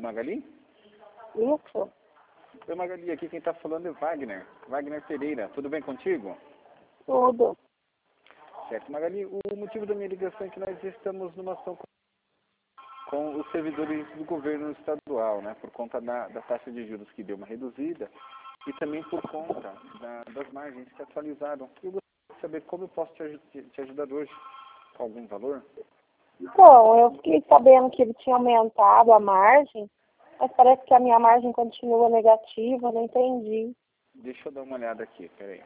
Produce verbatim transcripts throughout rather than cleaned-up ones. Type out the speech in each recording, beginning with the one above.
Magali? Isso. Oi, Magali, aqui quem está falando é Wagner. Wagner Pereira. Tudo bem contigo? Tudo. Certo, Magali. O motivo da minha ligação é que nós estamos numa ação com, com os servidores do governo estadual, né? Por conta da, da taxa de juros que deu uma reduzida e também por conta da, das margens que atualizaram. Eu gostaria de saber como eu posso te, aj- te ajudar hoje. Com algum valor? Então, eu fiquei sabendo que ele tinha aumentado a margem, mas parece que a minha margem continua negativa, não entendi. Deixa eu dar uma olhada aqui, peraí.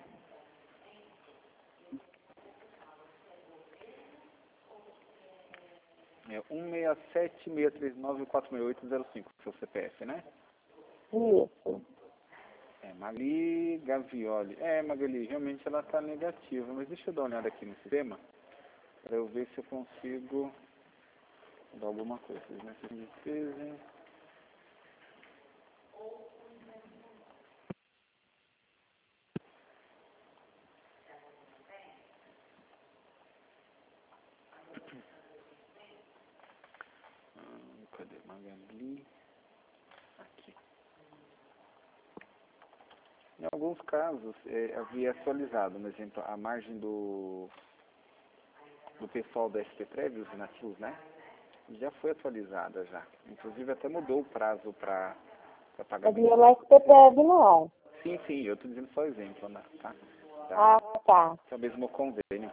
É um seis sete, seis três nove, quatro seis oito zero cinco, seu C P F, né? Isso. É, Magali Gavioli. É, Magali, realmente ela está negativa, mas deixa eu dar uma olhada aqui no sistema, para eu ver se eu consigo dar alguma coisa. Né? Despesa. Ah, cadê Magali? Aqui. Em alguns casos, é, havia atualizado, por exemplo, a margem do, do pessoal da S P Prévio, os nativos, né? Já foi atualizada já. Inclusive até mudou o prazo para Mas pagamento. meu não é S P Prev, não. Sim, sim, eu estou dizendo só exemplo, né? Tá? Ah, Da, tá. é o mesmo convênio.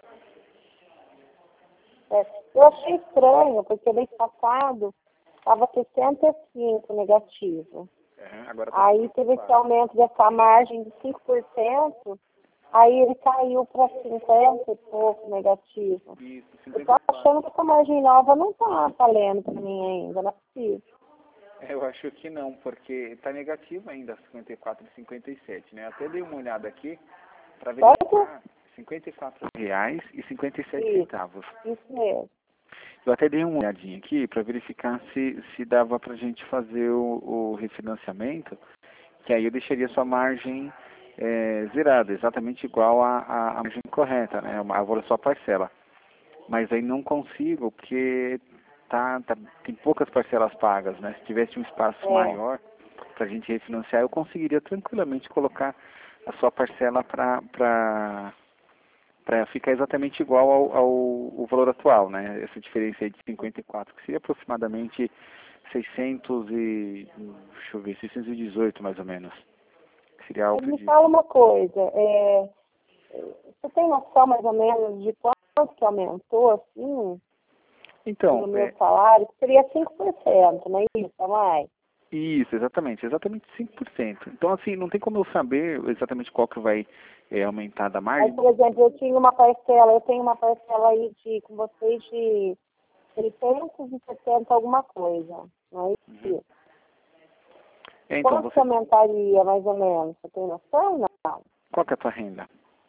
É, eu achei estranho, porque mês passado estava sessenta e cinco negativo. É, agora tá Aí teve esse aumento dessa margem de cinco por cento, aí ele caiu para cinquenta e pouco negativo. Isso, Eu tô cinquenta e quatro. achando que essa margem nova não tá valendo para mim ainda, não é possível. É, eu acho que não, porque está negativo ainda cinquenta e quatro e cinquenta e sete, né? Até dei uma olhada aqui para verificar cinquenta e quatro reais e cinquenta e sete Isso, centavos. isso mesmo. Eu até dei uma olhadinha aqui para verificar se, se dava para a gente fazer o, o refinanciamento, que aí eu deixaria sua margem é, zerada, exatamente igual à à- à margem correta, né? A sua parcela. Mas aí não consigo, porque tá, tá, tem poucas parcelas pagas, né? Se tivesse um espaço É. maior para a gente refinanciar, eu conseguiria tranquilamente colocar a sua parcela para para ficar exatamente igual ao, ao, ao valor atual, né? Essa diferença aí de cinquenta e quatro, que seria aproximadamente seiscentos e, deixa eu ver, seiscentos e dezoito mais ou menos. Seria algo Mas me de... fala uma coisa, é, você tem noção mais ou menos de quanto que aumentou, assim, Então, no meu é, salário? Seria cinco por cento, não é isso, mais? isso, exatamente, exatamente cinco por cento. Então, assim, não tem como eu saber exatamente qual que vai é, aumentar da Mas, margem. por exemplo, eu tinha uma parcela, eu tenho uma parcela aí de, com vocês de seiscentos e setenta alguma coisa, não é isso? Uhum. É, então, Quanto que você, aumentaria, mais ou menos? Você tem noção? Não. qual que é a tua renda?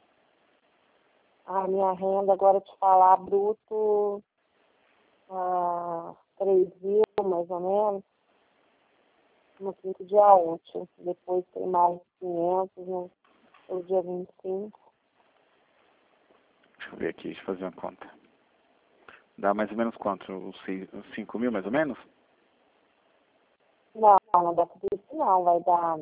A minha renda, agora te falar, bruto, ah, três mil, mais ou menos, no quinto dia útil. Depois tem mais quinhentos no, no dia vinte e cinco. Deixa eu ver aqui, deixa eu fazer uma conta. Dá mais ou menos quanto? Uns seis- uns cinco mil, mais ou menos? Não, não dá tudo isso não, vai dar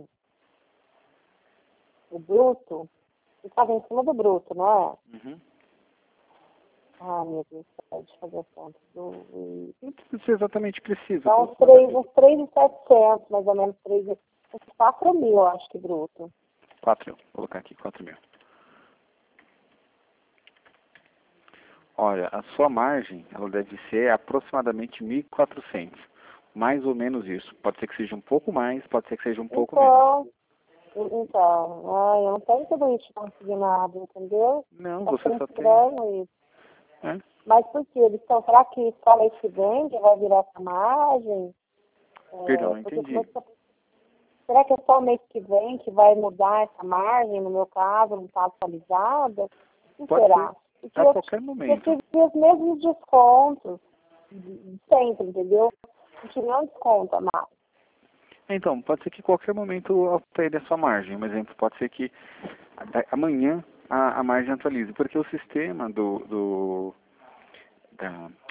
o bruto. Você estava em cima do bruto, não é? Uhum. Ah, meu Deus, deixa eu fazer a conta. Do, Não precisa ser exatamente preciso. dá uns aproximadamente. três, uns três mil e setecentos, mais ou menos, três, uns quatro mil, eu acho que bruto. quatro mil, vou colocar aqui quatro mil. Olha, a sua margem, ela deve ser aproximadamente mil e quatrocentos. Mais ou menos isso. Pode ser que seja um pouco mais, pode ser que seja um pouco menos. Então, então, ai, eu não tenho tudo isso consignado, entendeu? Não, Tá você ficando só tem... estranho isso. É? Mas por quê? Eles estão, será que só mês que vem que vai virar essa margem? É, Perdão, não porque entendi. começou, será que é só o mês que vem que vai mudar essa margem, no meu caso, não está atualizada? O que Pode será? ser Porque a eu, qualquer eu momento. tive os mesmos descontos, de- de sempre, entendeu? Não tive nenhum desconto a mais. Então, pode ser que a qualquer momento altere a sua margem. Um exemplo, pode ser que a- amanhã a, a margem atualize, porque o sistema do, do, da,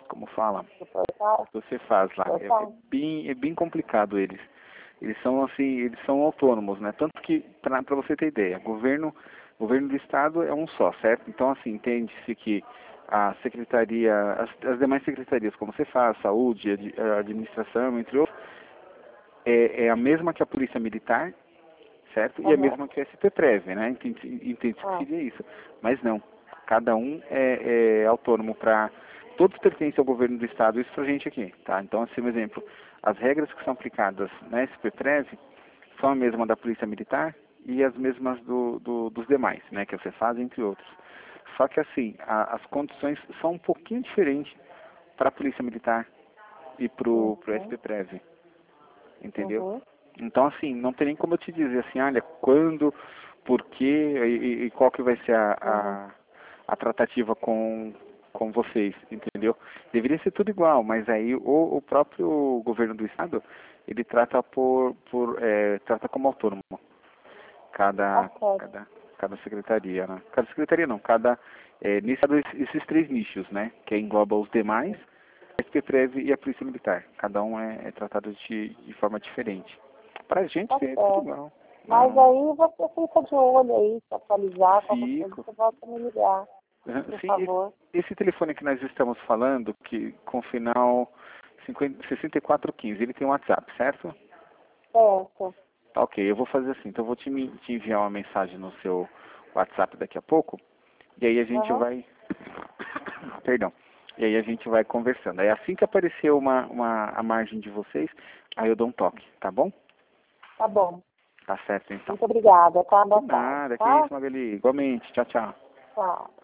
como fala? Do portal? Você faz lá. É, é, bem, é bem complicado eles. Eles são assim, eles são autônomos, né? Tanto que, para você ter ideia, governo, governo do estado é um só, certo? Então, assim, entende-se que a secretaria, as, as demais secretarias, como você faz, saúde, ad, administração, entre outros, é, é a mesma que a polícia militar, certo? Uhum. E a mesma que a S P Prev, né? Entende-se entende que Ah. seria isso. Mas não. Cada um é, é autônomo para... Todos pertencem ao governo do estado, isso pra gente aqui, tá? Então, assim, um exemplo, as regras que são aplicadas na S P Prev são a mesma da Polícia Militar e as mesmas do, do, dos demais, né? Que você faz, entre outros. Só que, assim, a, as condições são um pouquinho diferentes para a Polícia Militar e para o Uhum. S P Prev, entendeu? Uhum. Então, assim, não tem nem como eu te dizer assim, olha, quando, por quê e, e qual que vai ser a, a, a tratativa com, com vocês, entendeu? Deveria ser tudo igual, mas aí o, o próprio governo do estado, ele trata por, por é, trata como autônomo, cada, Ok. cada, cada secretaria, né? Cada secretaria não, cada, é, nisso, esses três nichos, né? Que engloba os demais, a S P Prev e a Polícia Militar. Cada um é, é tratado de, de forma diferente. Pra gente Tá é tudo certo. igual. Mas Não, aí você fica de olho aí, se atualizar, qualquer coisa fico. você volta a me ligar, por Sim, favor. esse, esse telefone que nós estamos falando, que com final cinquenta, sessenta e quatro quinze, ele tem um WhatsApp, certo? Certo. Tá, ok, eu vou fazer assim. Então eu vou te, me- te enviar uma mensagem no seu WhatsApp daqui a pouco. E aí a gente Uhum. vai... Perdão. E aí a gente vai conversando. Aí assim que aparecer uma, uma, a margem de vocês, aí eu dou um toque, tá bom? Tá bom. Tá certo então. Muito obrigada, tá? De Boa tarde, nada, que tá? isso, Magali. Igualmente. Tchau, tchau. Tchau.